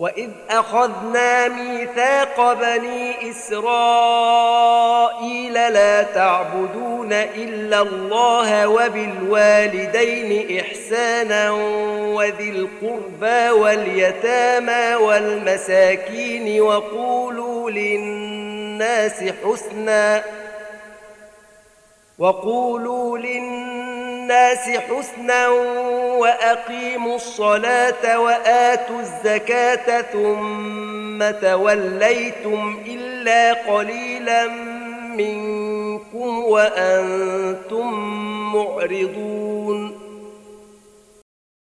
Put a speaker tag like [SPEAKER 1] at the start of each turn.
[SPEAKER 1] وإذ أخذنا ميثاق بني إسرائيل لا تعبدون إلا الله وبالوالدين إحسانا وذي القربى واليتامى والمساكين وقولوا للناس حسنا وأقيموا الصلاة وآتوا الزكاة ثم توليتم إلا قليلا منكم وأنتم معرضون